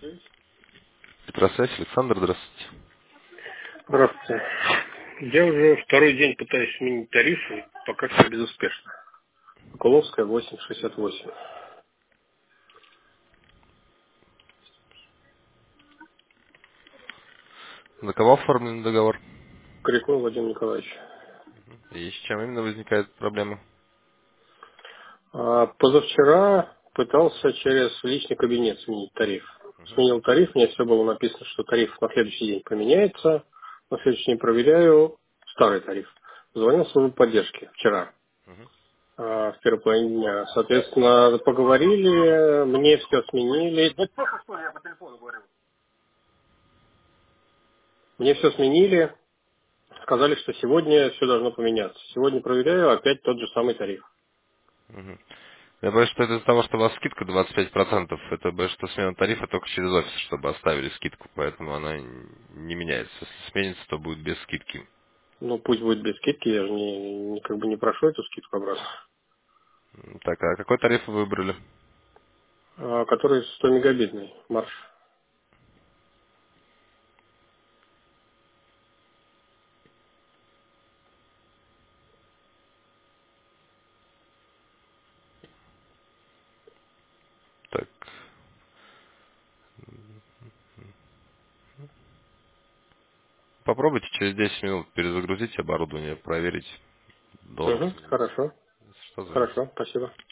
Петросвязь, Александр, здравствуйте. Здравствуйте. Я уже второй день пытаюсь сменить тарифы, пока все безуспешно. Окуловская 868. На кого оформлен договор? Крикун Владимир Николаевич. И с чем именно возникает проблема? Позавчера пытался через личный кабинет сменить тариф. Сменил тариф, мне все было написано, что тариф на следующий день поменяется. На следующий день проверяю старый тариф. Звонил в службу поддержки вчера, в первой половине дня. Соответственно, поговорили, мне все сменили. Да только что я по телефону говорю. Мне все сменили, сказали, что сегодня все должно поменяться. Сегодня проверяю, опять тот же самый тариф. Мгм. Я боюсь, что это из-за того, что у вас скидка 25%. Это боюсь, что смена тарифа только через офис, чтобы оставили скидку, поэтому она не меняется. Если сменится, то будет без скидки. Ну, пусть будет без скидки, я же как бы не прошу эту скидку обратно. Так, а какой тариф вы выбрали? Который 100 мегабитный марш. Так, попробуйте через 10 минут перезагрузить оборудование, проверить, должен Угу, смениться. хорошо, Если что, звоните. хорошо, спасибо.